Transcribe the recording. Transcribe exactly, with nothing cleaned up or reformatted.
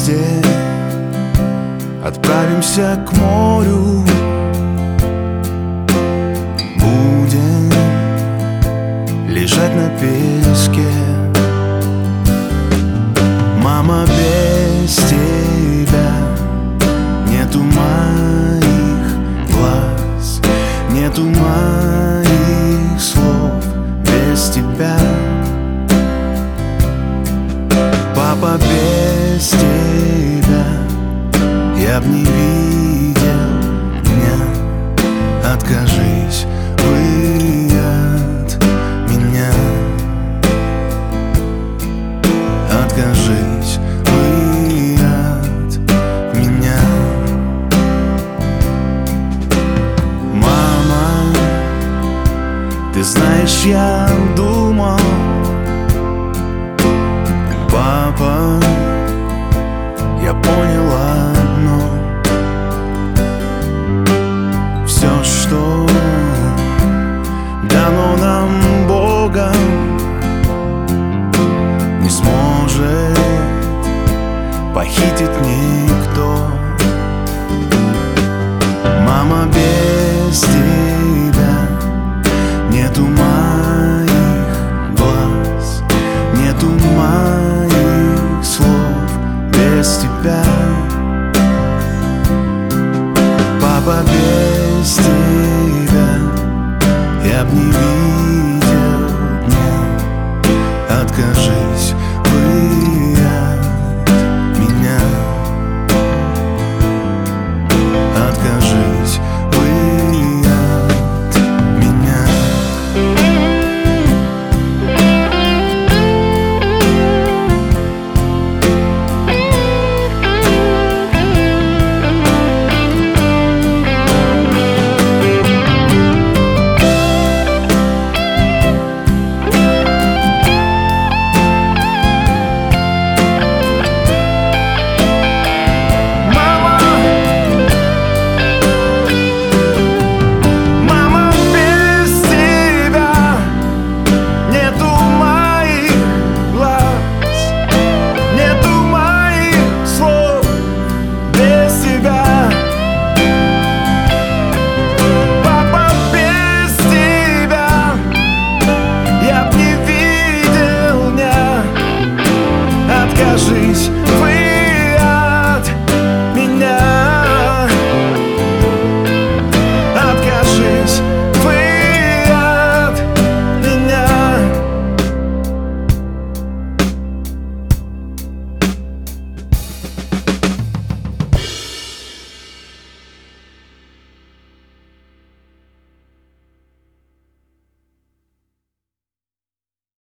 вместе отправимся к морю. Будем лежать на песке. Мама, без тебя нету моих глаз, нету моих слов без тебя. Папа, без тебя я б не видел дня. Откажись вы от меня, откажись вы от меня. Мама, ты знаешь, я думал, папа, я понял одно: все, что дано нам Богом, не сможет похитить никто. Мама, без тебя нету моих